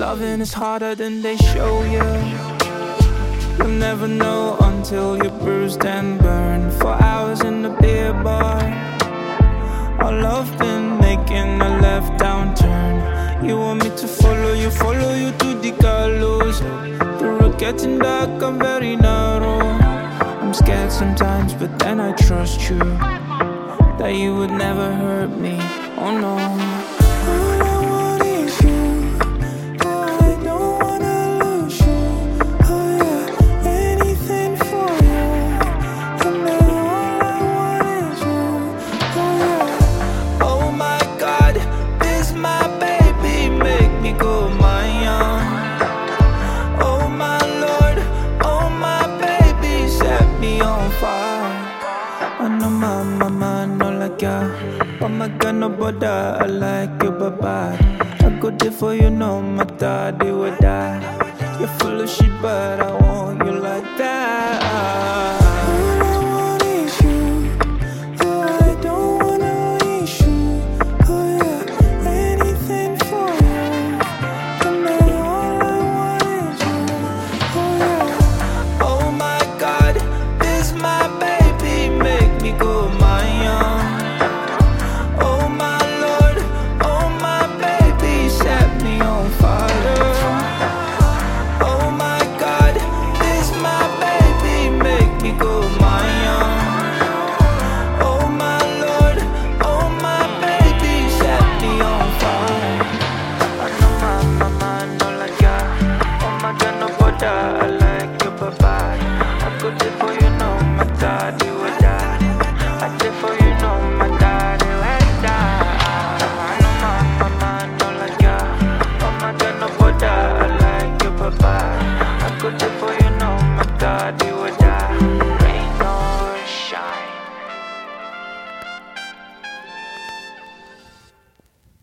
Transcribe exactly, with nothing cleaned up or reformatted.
Loving is harder than they show you. You'll never know until you're bruised and burned for hours in the beer bar. Our love been making a left down turn. You want me to follow you, follow you to the gallows. The road getting dark, I'm very narrow. I'm scared sometimes, but then I trust you, that you would never hurt me, oh no. All I want is you, I don't wanna lose you. Oh yeah, anything for you. And then all I want is you, oh yeah. Oh my God, this my baby, make me go Mayan. Oh my Lord, oh my baby, set me on fire. I know my mama no like ya, but my God no bother. I like you, bye bye. I go there for you, no matter they would die. You're full of shit, but I want you.